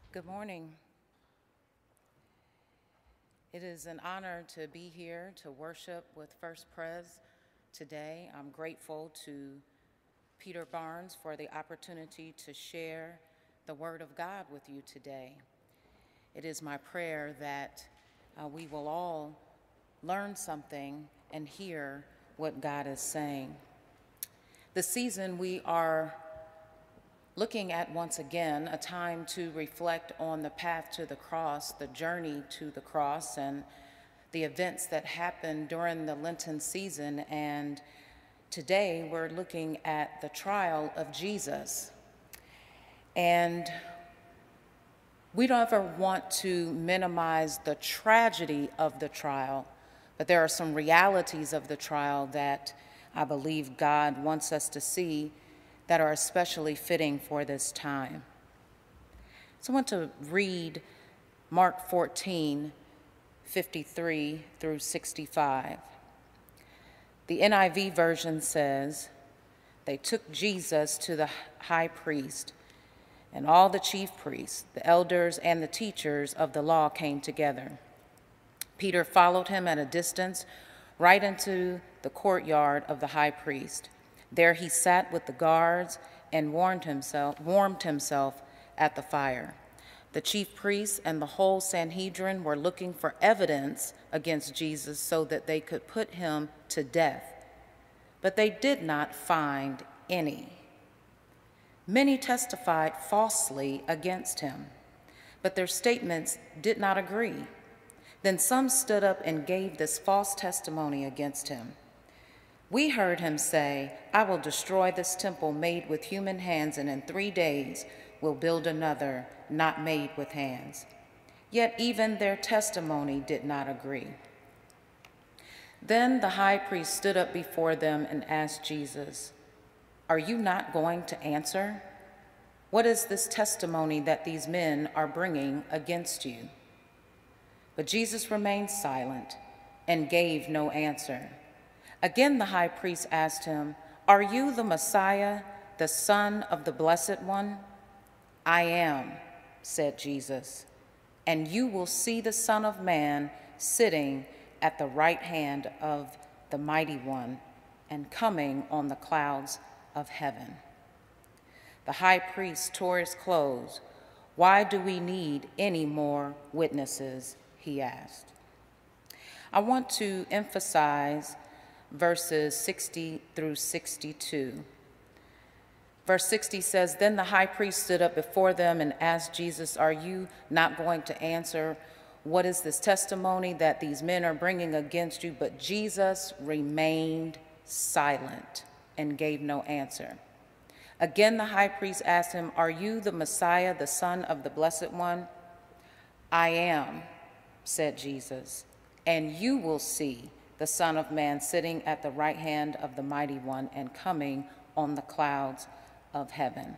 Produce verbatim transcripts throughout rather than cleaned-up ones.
Good morning. It is an honor to be here to worship with First Pres today. I'm grateful to Peter Barnes for the opportunity to share the Word of God with you today. It is my prayer that uh, we will all learn something and hear what God is saying. The season we are looking at once again, a time to reflect on the path to the cross, the journey to the cross, and the events that happened during the Lenten season. And today we're looking at the trial of Jesus. And we don't ever want to minimize the tragedy of the trial, but there are some realities of the trial that I believe God wants us to see that are especially fitting for this time. So I want to read Mark fourteen, fifty-three through sixty-five. The N I V version says, "They took Jesus to the high priest, and all the chief priests, the elders, and the teachers of the law came together. Peter followed him at a distance right into the courtyard of the high priest. There he sat with the guards and warmed himself, warmed himself at the fire. The chief priests and the whole Sanhedrin were looking for evidence against Jesus so that they could put him to death, but they did not find any. Many testified falsely against him, but their statements did not agree. Then some stood up and gave this false testimony against him. 'We heard him say, I will destroy this temple made with human hands, and in three days will build another not made with hands.' Yet even their testimony did not agree. Then the high priest stood up before them and asked Jesus, 'Are you not going to answer? What is this testimony that these men are bringing against you?' But Jesus remained silent and gave no answer. Again, the high priest asked him, 'Are you the Messiah, the Son of the Blessed One?' 'I am,' said Jesus, 'and you will see the Son of Man sitting at the right hand of the Mighty One and coming on the clouds of heaven.' The high priest tore his clothes. 'Why do we need any more witnesses?' he asked." I want to emphasize verses sixty through sixty-two. Verse sixty says, "Then the high priest stood up before them and asked Jesus, 'Are you not going to answer? What is this testimony that these men are bringing against you?' But Jesus remained silent and gave no answer. Again, the high priest asked him, 'Are you the Messiah, the Son of the Blessed One?' 'I am,' said Jesus, 'and you will see the Son of Man sitting at the right hand of the Mighty One and coming on the clouds of heaven.'"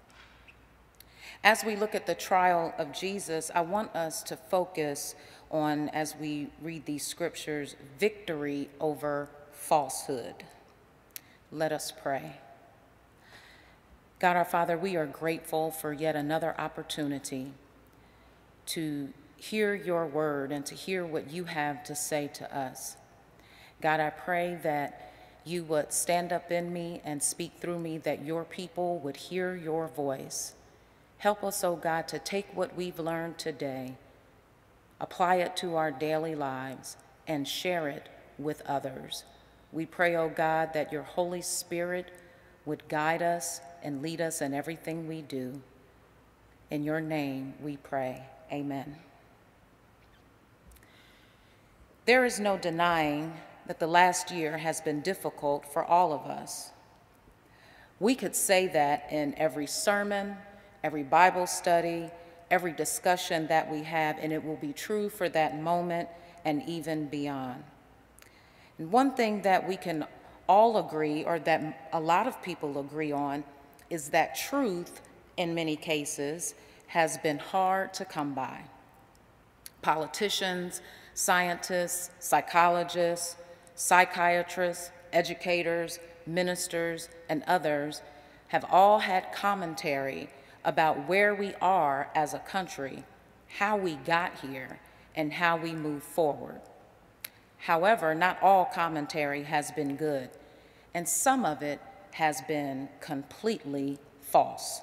As we look at the trial of Jesus, I want us to focus on, as we read these scriptures, victory over falsehood. Let us pray. God our Father, we are grateful for yet another opportunity to hear your word and to hear what you have to say to us. God, I pray that you would stand up in me and speak through me, that your people would hear your voice. Help us, oh God, to take what we've learned today, apply it to our daily lives, and share it with others. We pray, oh God, that your Holy Spirit would guide us and lead us in everything we do. In your name we pray, amen. There is no denying that the last year has been difficult for all of us. We could say that in every sermon, every Bible study, every discussion that we have, and it will be true for that moment and even beyond. And one thing that we can all agree, or that a lot of people agree on, is that truth, in many cases, has been hard to come by. Politicians, scientists, psychologists, psychiatrists, educators, ministers, and others have all had commentary about where we are as a country, how we got here, and how we move forward. However, not all commentary has been good, and some of it has been completely false.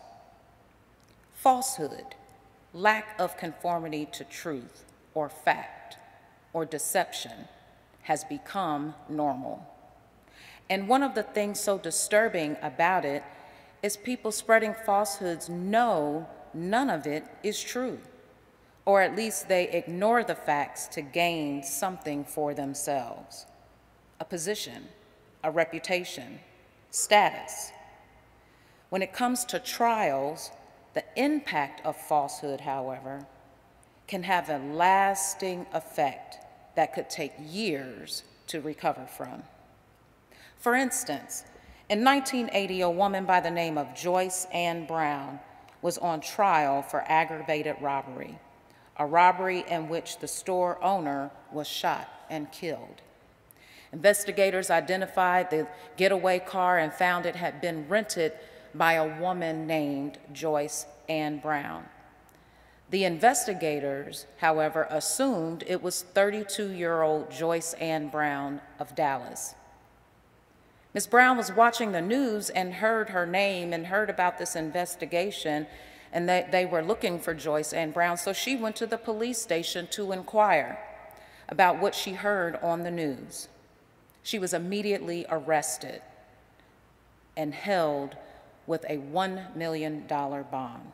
Falsehood, lack of conformity to truth or fact or deception has become normal. And one of the things so disturbing about it is people spreading falsehoods know none of it is true, or at least they ignore the facts to gain something for themselves, a position, a reputation, status. When it comes to trials, the impact of falsehood, however, can have a lasting effect that could take years to recover from. For instance, in nineteen eighty, a woman by the name of Joyce Ann Brown was on trial for aggravated robbery, a robbery in which the store owner was shot and killed. Investigators identified the getaway car and found it had been rented by a woman named Joyce Ann Brown. The investigators, however, assumed it was thirty-two-year-old Joyce Ann Brown of Dallas. Miz Brown was watching the news and heard her name and heard about this investigation, and they, they were looking for Joyce Ann Brown, so she went to the police station to inquire about what she heard on the news. She was immediately arrested and held with a one million dollar bond.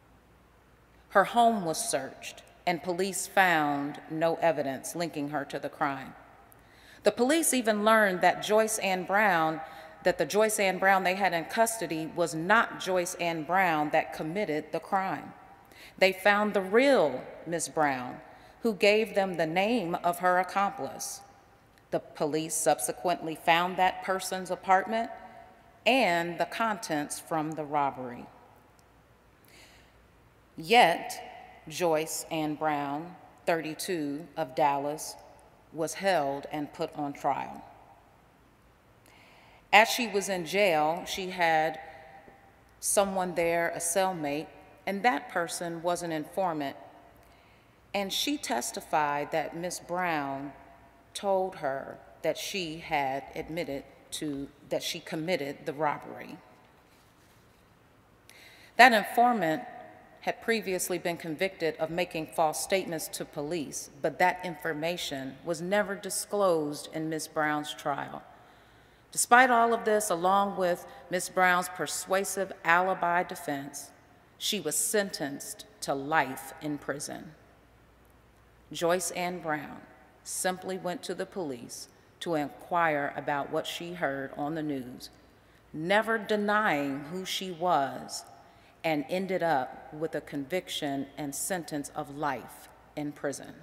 Her home was searched, and police found no evidence linking her to the crime. The police even learned that Joyce Ann Brown, that the Joyce Ann Brown they had in custody was not Joyce Ann Brown that committed the crime. They found the real Miz Brown, who gave them the name of her accomplice. The police subsequently found that person's apartment and the contents from the robbery. Yet, Joyce Ann Brown, thirty-two, of Dallas, was held and put on trial. As she was in jail, she had someone there, a cellmate, and that person was an informant. And she testified that Miz Brown told her that she had admitted to, that she committed the robbery. That informant had previously been convicted of making false statements to police, but that information was never disclosed in Miz Brown's trial. Despite all of this, along with Miz Brown's persuasive alibi defense, she was sentenced to life in prison. Joyce Ann Brown simply went to the police to inquire about what she heard on the news, never denying who she was, and ended up with a conviction and sentence of life in prison.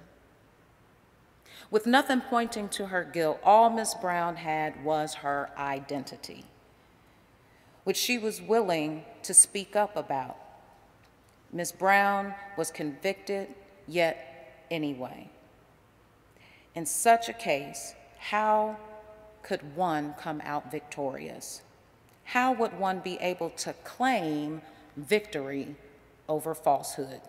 With nothing pointing to her guilt, all Miz Brown had was her identity, which she was willing to speak up about. Miz Brown was convicted, yet anyway. In such a case, how could one come out victorious? How would one be able to claim victory over falsehood?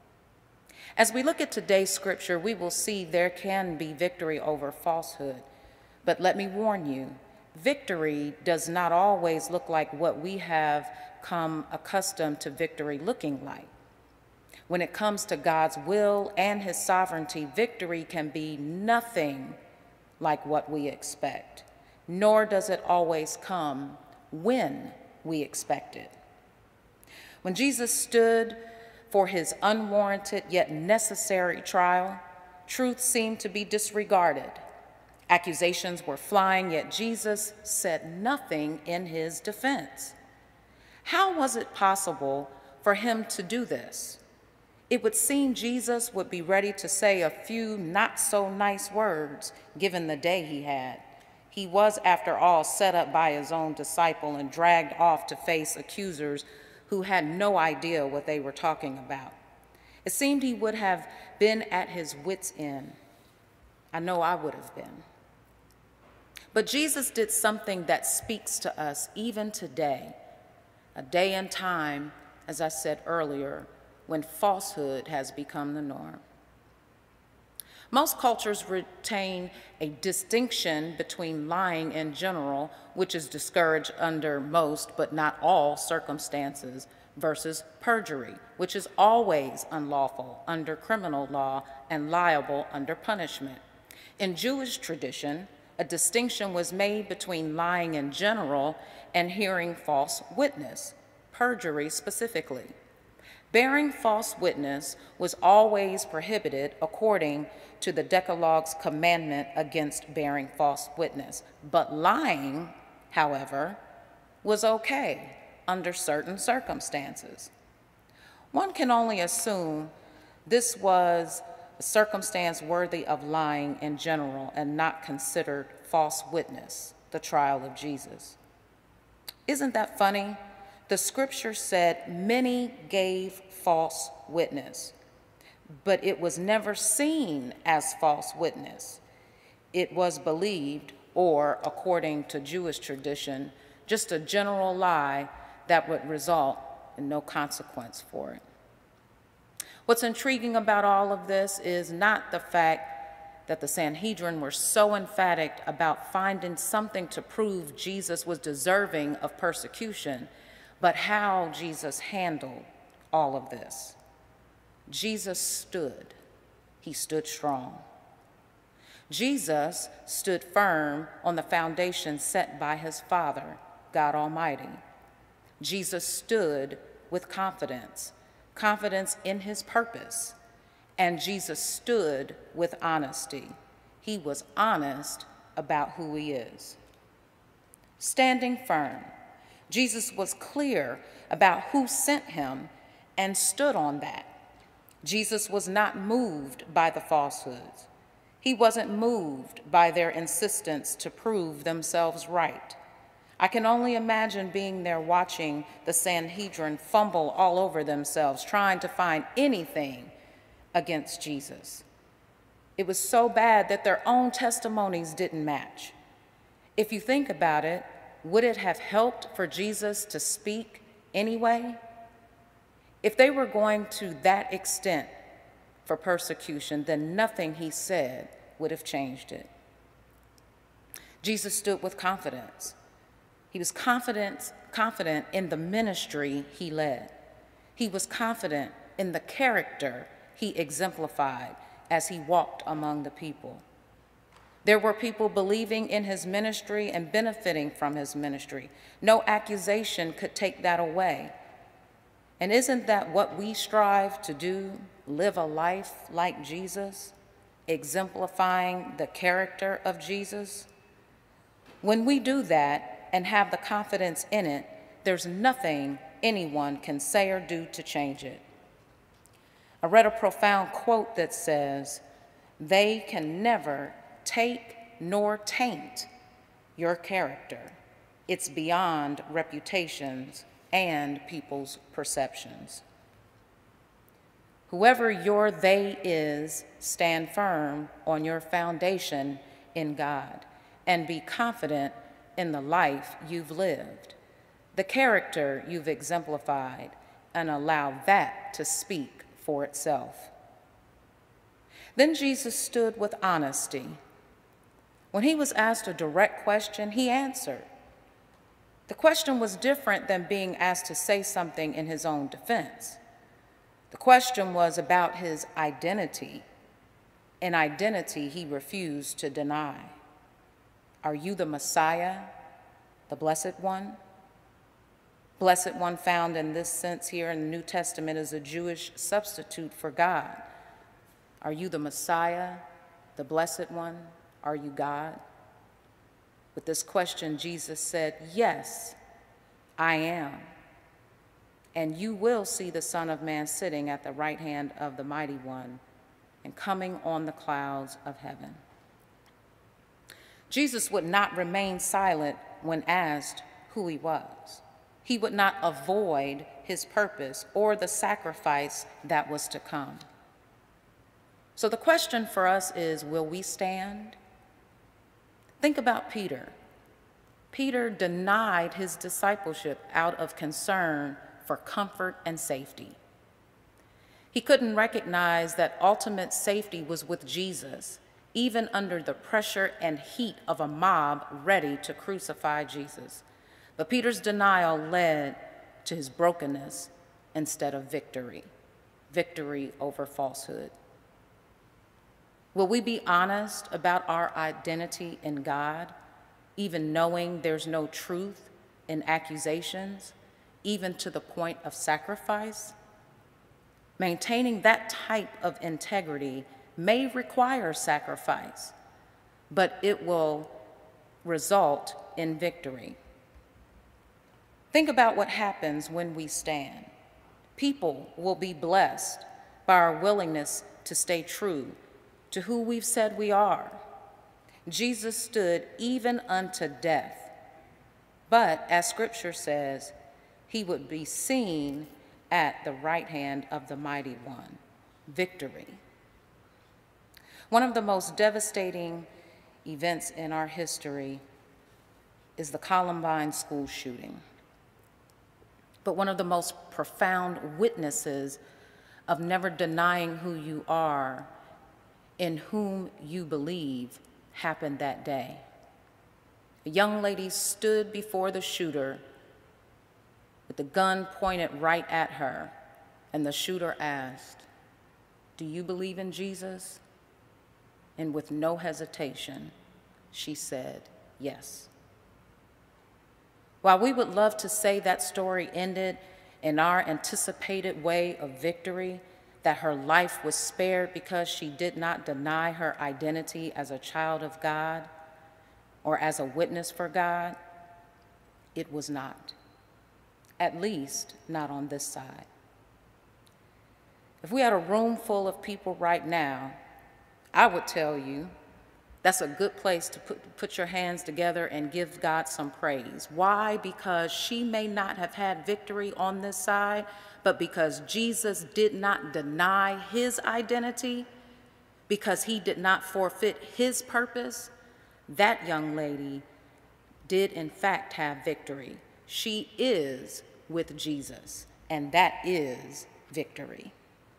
As we look at today's scripture, we will see there can be victory over falsehood. But let me warn you, victory does not always look like what we have come accustomed to victory looking like. When it comes to God's will and his sovereignty, victory can be nothing like what we expect, nor does it always come when we expect it. When Jesus stood for his unwarranted yet necessary trial, truth seemed to be disregarded. Accusations were flying, yet Jesus said nothing in his defense. How was it possible for him to do this? It would seem Jesus would be ready to say a few not so nice words given the day he had. He was, after all, set up by his own disciple and dragged off to face accusers who had no idea what they were talking about. It seemed he would have been at his wits' end. I know I would have been. But Jesus did something that speaks to us even today, a day and time as I said earlier, when falsehood has become the norm. Most cultures retain a distinction between lying in general, which is discouraged under most but not all circumstances, versus perjury, which is always unlawful under criminal law and liable under punishment. In Jewish tradition, a distinction was made between lying in general and hearing false witness, perjury specifically. Bearing false witness was always prohibited according to the Decalogue's commandment against bearing false witness. But lying, however, was okay under certain circumstances. One can only assume this was a circumstance worthy of lying in general and not considered false witness, the trial of Jesus. Isn't that funny? The scripture said many gave false witness, but it was never seen as false witness. It was believed, or according to Jewish tradition, just a general lie that would result in no consequence for it. What's intriguing about all of this is not the fact that the Sanhedrin were so emphatic about finding something to prove Jesus was deserving of persecution, but how Jesus handled all of this. Jesus stood. He stood strong. Jesus stood firm on the foundation set by his Father, God Almighty. Jesus stood with confidence, confidence in his purpose, and Jesus stood with honesty. He was honest about who he is. Standing firm, Jesus was clear about who sent him and stood on that. Jesus was not moved by the falsehoods. He wasn't moved by their insistence to prove themselves right. I can only imagine being there watching the Sanhedrin fumble all over themselves, trying to find anything against Jesus. It was so bad that their own testimonies didn't match. If you think about it, would it have helped for Jesus to speak anyway? If they were going to that extent for persecution, then nothing he said would have changed it. Jesus stood with confidence. He was confident, confident in the ministry he led. He was confident in the character he exemplified as he walked among the people. There were people believing in his ministry and benefiting from his ministry. No accusation could take that away. And isn't that what we strive to do? Live a life like Jesus, exemplifying the character of Jesus? When we do that and have the confidence in it, there's nothing anyone can say or do to change it. I read a profound quote that says, "They can never take nor taint your character. It's beyond reputations and people's perceptions." Whoever your they is, stand firm on your foundation in God and be confident in the life you've lived, the character you've exemplified, and allow that to speak for itself. Then Jesus stood with honesty. When he was asked a direct question, he answered. The question was different than being asked to say something in his own defense. The question was about his identity, an identity he refused to deny. Are you the Messiah, the Blessed One? Blessed One, found in this sense here in the New Testament, is a Jewish substitute for God. Are you the Messiah, the Blessed One? Are you God? With this question, Jesus said, "Yes, I am. And you will see the Son of Man sitting at the right hand of the Mighty One and coming on the clouds of heaven." Jesus would not remain silent when asked who he was. He would not avoid his purpose or the sacrifice that was to come. So the question for us is, will we stand? Think about Peter. Peter denied his discipleship out of concern for comfort and safety. He couldn't recognize that ultimate safety was with Jesus, even under the pressure and heat of a mob ready to crucify Jesus. But Peter's denial led to his brokenness instead of victory, victory over falsehood. Will we be honest about our identity in God, even knowing there's no truth in accusations, even to the point of sacrifice? Maintaining that type of integrity may require sacrifice, but it will result in victory. Think about what happens when we stand. People will be blessed by our willingness to stay true to who we've said we are. Jesus stood even unto death, but as Scripture says, he would be seen at the right hand of the Mighty One, victory. One of the most devastating events in our history is the Columbine school shooting. But one of the most profound witnesses of never denying who you are, in whom you believe, happened that day. A young lady stood before the shooter with the gun pointed right at her, and the shooter asked, "Do you believe in Jesus?" And with no hesitation, she said, "Yes." While we would love to say that story ended in our anticipated way of victory, that her life was spared because she did not deny her identity as a child of God or as a witness for God, it was not. At least not on this side. If we had a room full of people right now, I would tell you that's a good place to put, put your hands together and give God some praise. Why? Because she may not have had victory on this side, but because Jesus did not deny his identity, because he did not forfeit his purpose, that young lady did in fact have victory. She is with Jesus, and that is victory.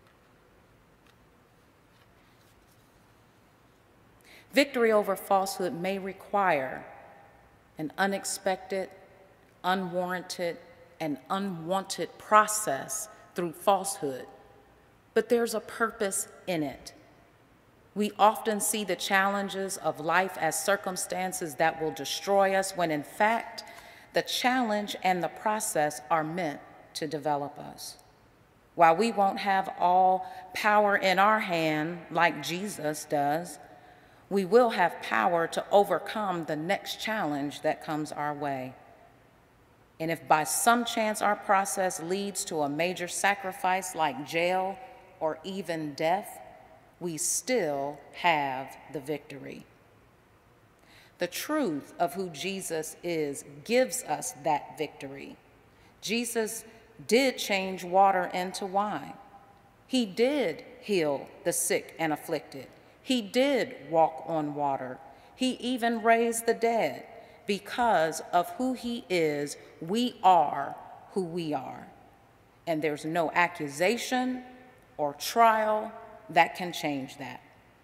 Victory over falsehood may require an unexpected, unwarranted, and unwanted process through falsehood, but there's a purpose in it. We often see the challenges of life as circumstances that will destroy us, when in fact, the challenge and the process are meant to develop us. While we won't have all power in our hand like Jesus does, we will have power to overcome the next challenge that comes our way. And if by some chance our process leads to a major sacrifice like jail or even death, we still have the victory. The truth of who Jesus is gives us that victory. Jesus did change water into wine. He did heal the sick and afflicted. He did walk on water. He even raised the dead. Because of who he is, we are who we are. And there's no accusation or trial that can change that.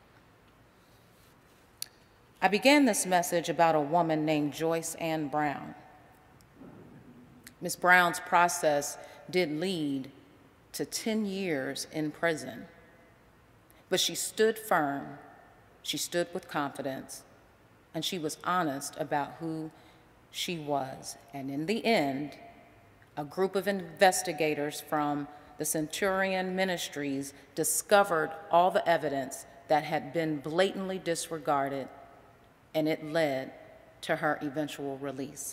I began this message about a woman named Joyce Ann Brown. Miz Brown's process did lead to ten years in prison. But she stood firm, she stood with confidence, and she was honest about who she was. And in the end, a group of investigators from the Centurion Ministries discovered all the evidence that had been blatantly disregarded, and it led to her eventual release.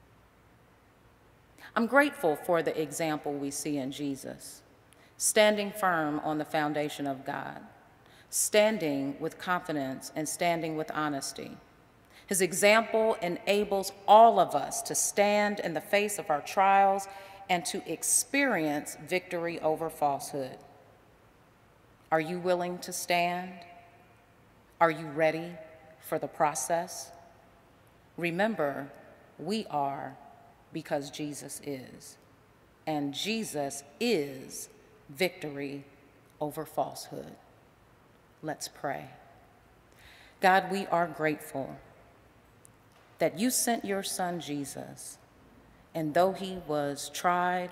I'm grateful for the example we see in Jesus, standing firm on the foundation of God, standing with confidence and standing with honesty. His example enables all of us to stand in the face of our trials and to experience victory over falsehood. Are you willing to stand? Are you ready for the process? Remember, we are because Jesus is. and Jesus is victory over falsehood. Let's pray. God, we are grateful that you sent your son Jesus, and though he was tried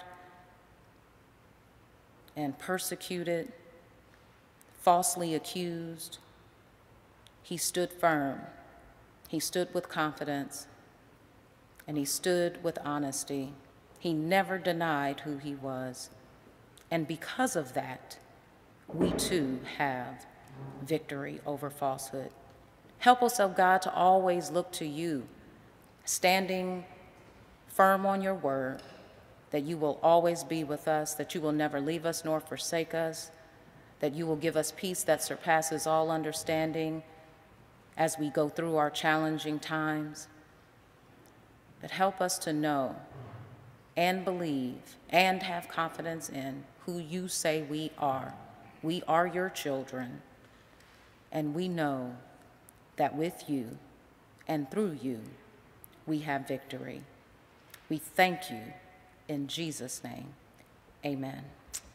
and persecuted, falsely accused, he stood firm, he stood with confidence, and he stood with honesty. He never denied who he was. And because of that, we too have victory over falsehood. Help us, oh God, to always look to you, standing firm on your word, that you will always be with us, that you will never leave us nor forsake us, that you will give us peace that surpasses all understanding as we go through our challenging times. But help us to know and believe and have confidence in who you say we are. We are your children, and we know that with you and through you, we have victory. We thank you in Jesus' name. Amen.